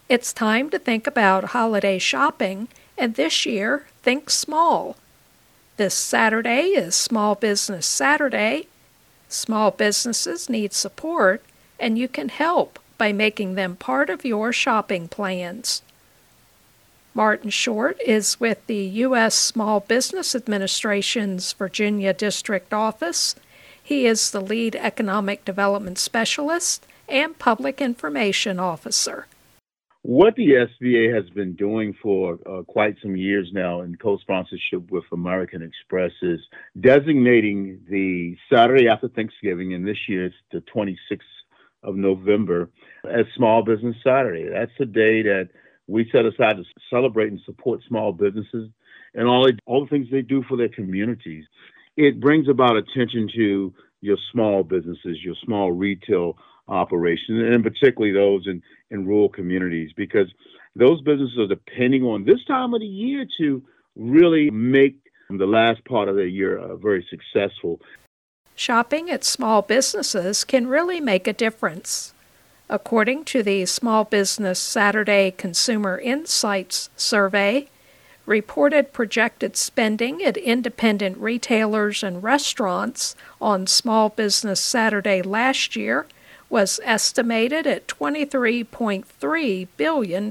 It's time to think about holiday shopping, and this year, think small. This Saturday is Small Business Saturday. Small businesses need support, and you can help by making them part of your shopping plans. Martin Short is with the U.S. Small Business Administration's Virginia District Office. He is the lead economic development specialist and public information officer. What the SBA has been doing for quite some years now in co-sponsorship with American Express is designating the Saturday after Thanksgiving, and this year it's the 26th of November, as Small Business Saturday. That's a day that we set aside to celebrate and support small businesses and all the things they do for their communities. It brings about attention to your small businesses, your small retail operations, and particularly those in rural communities, because those businesses are depending on this time of the year to really make the last part of the year very successful. Shopping at small businesses can really make a difference. According to the Small Business Saturday Consumer Insights Survey, reported projected spending at independent retailers and restaurants on Small Business Saturday last year was estimated at $23.3 billion.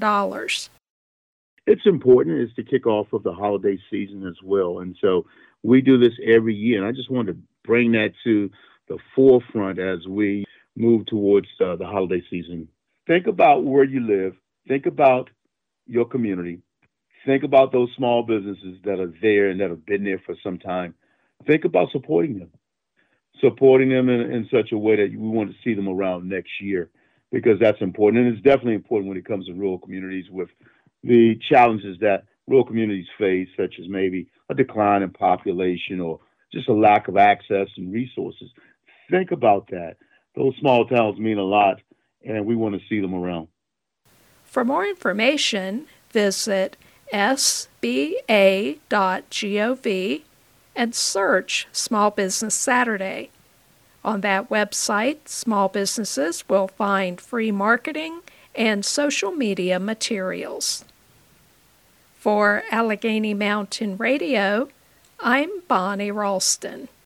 It's important is to kick off of the holiday season as well. And so we do this every year. And I just wanted to bring that to the forefront as we move towards the holiday season. Think about where you live. Think about your community. Think about those small businesses that are there and that have been there for some time. Think about supporting them in such a way that we want to see them around next year, because that's important. And it's definitely important when it comes to rural communities with the challenges that rural communities face, such as maybe a decline in population or just a lack of access and resources. Think about that. Those small towns mean a lot, and we want to see them around. For more information, visit sba.gov and search Small Business Saturday. On that website, small businesses will find free marketing and social media materials. For Allegheny Mountain Radio, I'm Bonnie Ralston.